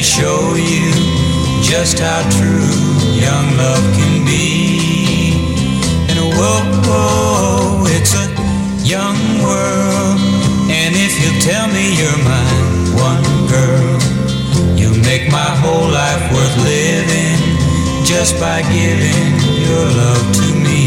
show you just how true young love can be. And whoa, it's a young world. And if you'll tell me you're my one girl, you'll make my whole life worth living just by giving your love to me.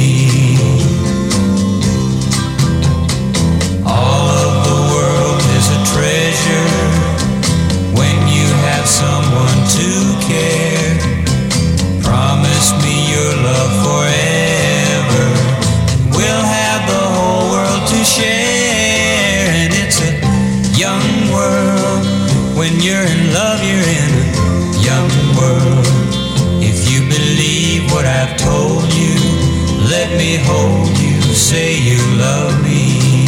All of the world is a treasure when you have someone to care. Promise me your love forever, we'll have the whole world to share. And it's a young world. When you're in love, you're in a young world. If you believe what I've told you, let me hold you, say you love me.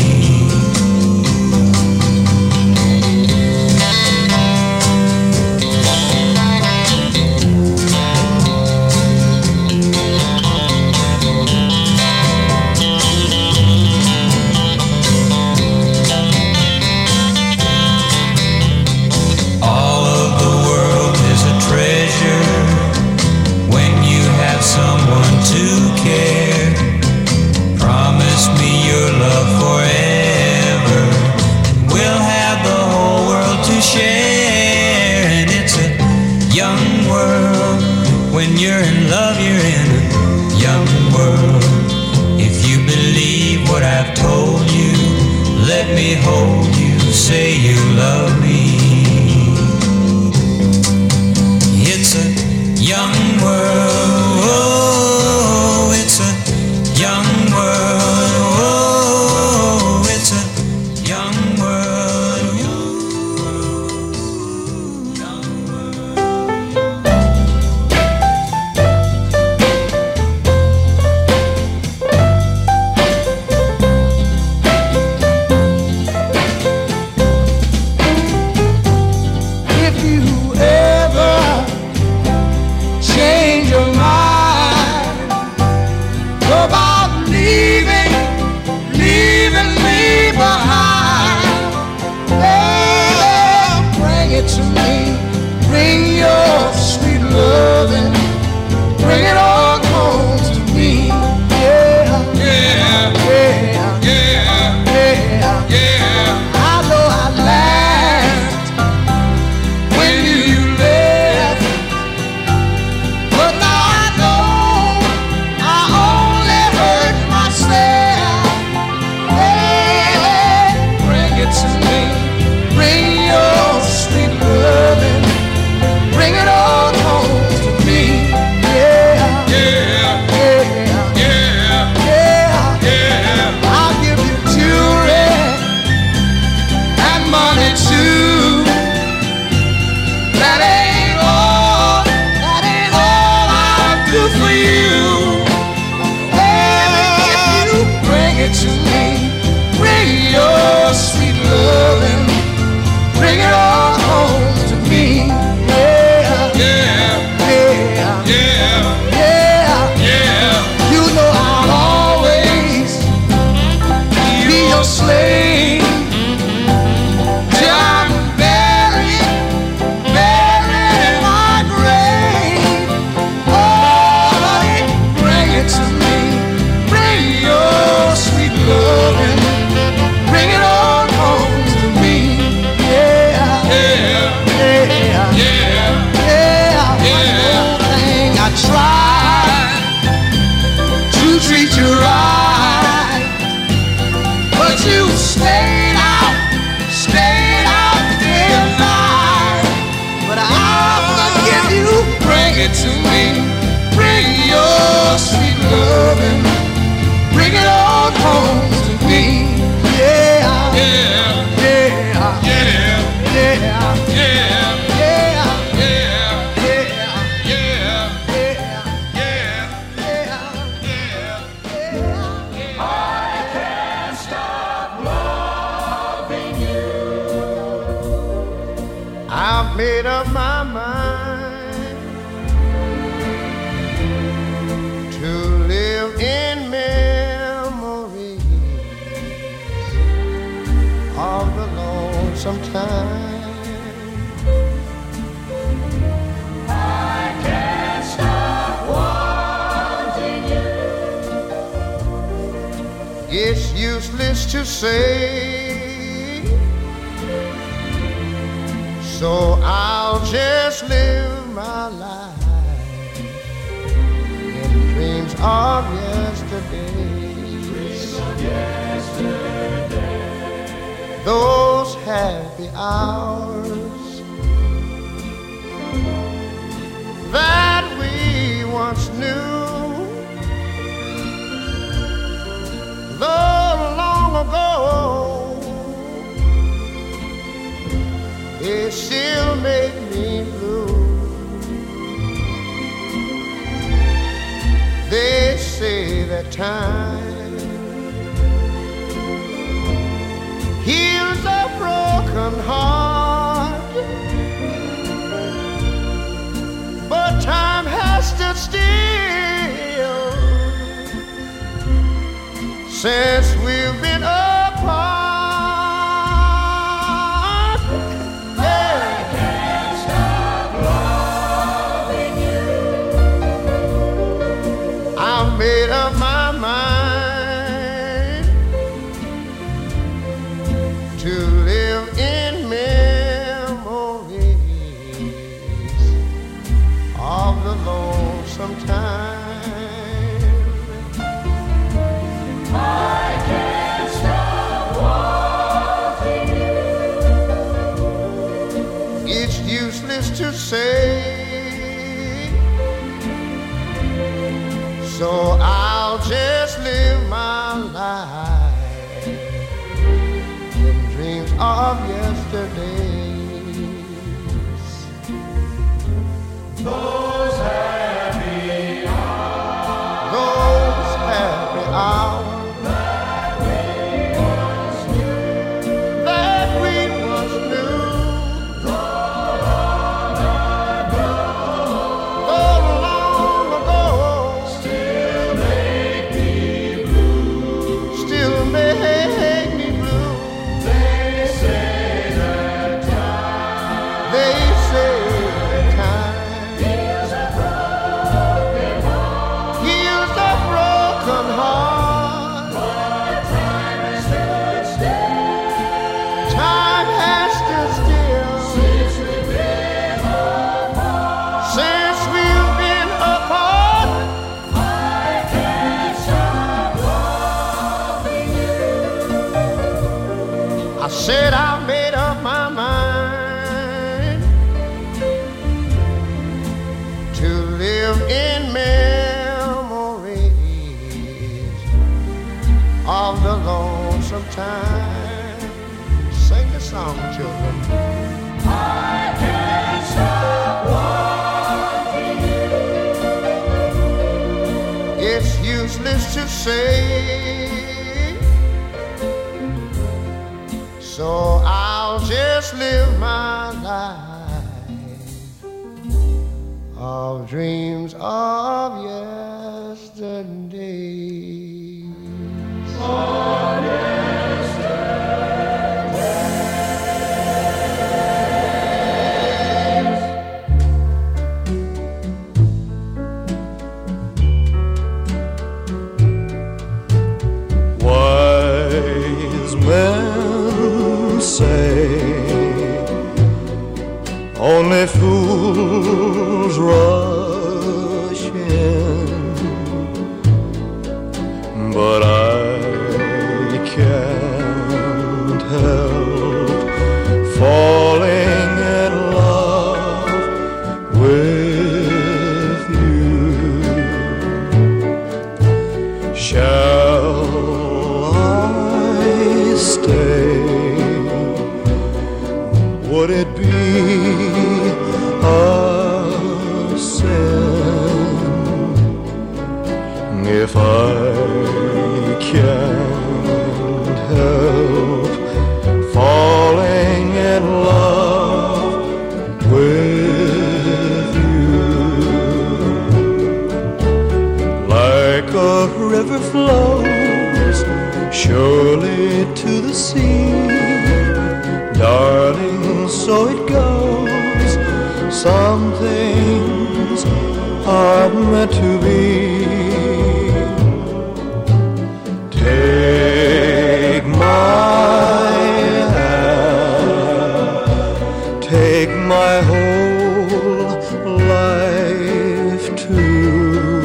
Let me hold you, say you love me. It's a young world, oh, it's a young world, oh, it's a young world, young made up my mind to live in memories of the lonesome time useless to say, so I'll just live my life in dreams of yesterday. Dreams of yesterday. Those happy hours that we once knew, though long ago, they still make me blue. They say that time heals a broken heart, but time has stood still since we've been apart. Yeah. I can't stop loving you. I've made up my mind to live in memories of the lonesome time. I can't stop wanting you. It's useless to say, so I'll just live my life in dreams of yesterdays. Those happy hours. Those happy hours. I said I made up my mind to live in memories of the lonesome time. Sing the song, children. I can't stop wanting you. It's useless to say, so I'll just live my life of dreams of yesterday. Of yesterday. Wise men say only fools rush in, but I can't help falling in love with you. Shall I stay? Would it be a sin if I can't help falling in love with you? Like a river flows surely to the sea, darling, so it goes. Some things are meant to be. Take take my whole life too,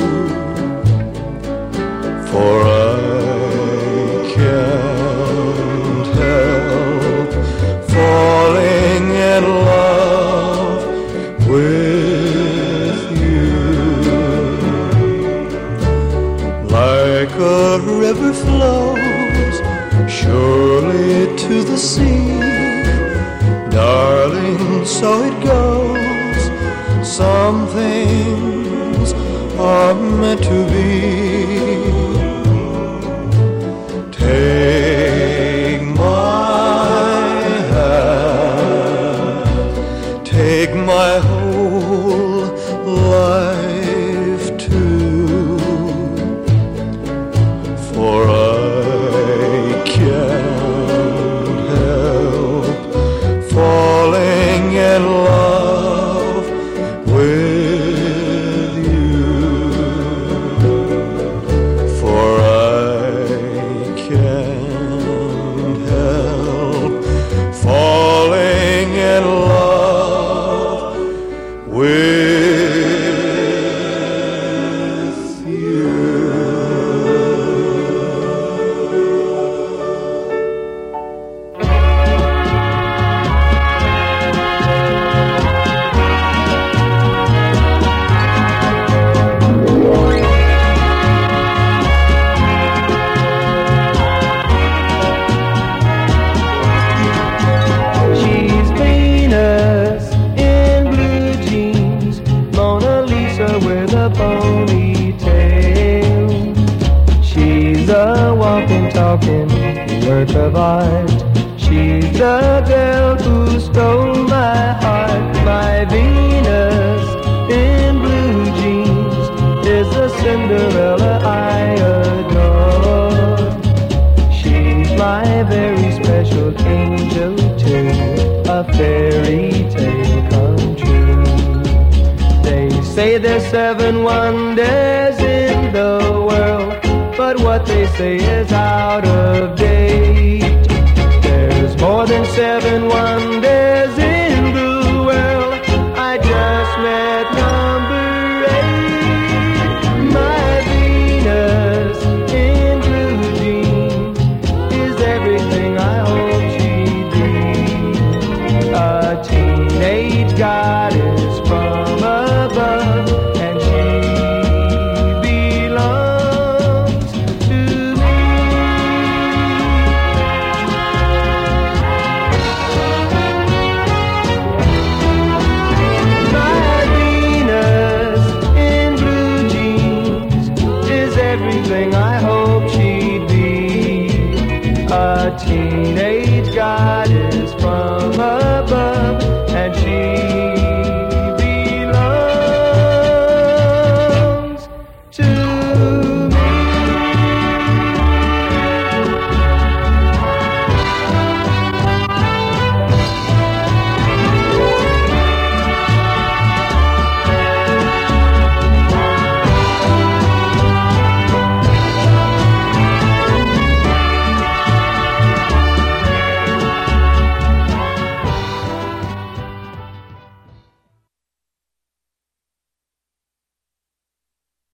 for I can't help falling in love with you. Like a river flows surely to the sea, darling, so it goes. Some things are meant to be. Take my hand, take my whole life too, for I can't help falling in love with you, for I can't help falling in love with you. She's Venus in blue jeans, Mona Lisa with a ponytail. She's a walking, talking work of art. She's the girl who stole my heart. My Venus in blue jeans is the Cinderella I adore. She's my very special angel too, a fairy tale come true. They say there's 7 wonders in the world, but what they say is out of date. There's more than 7 wonders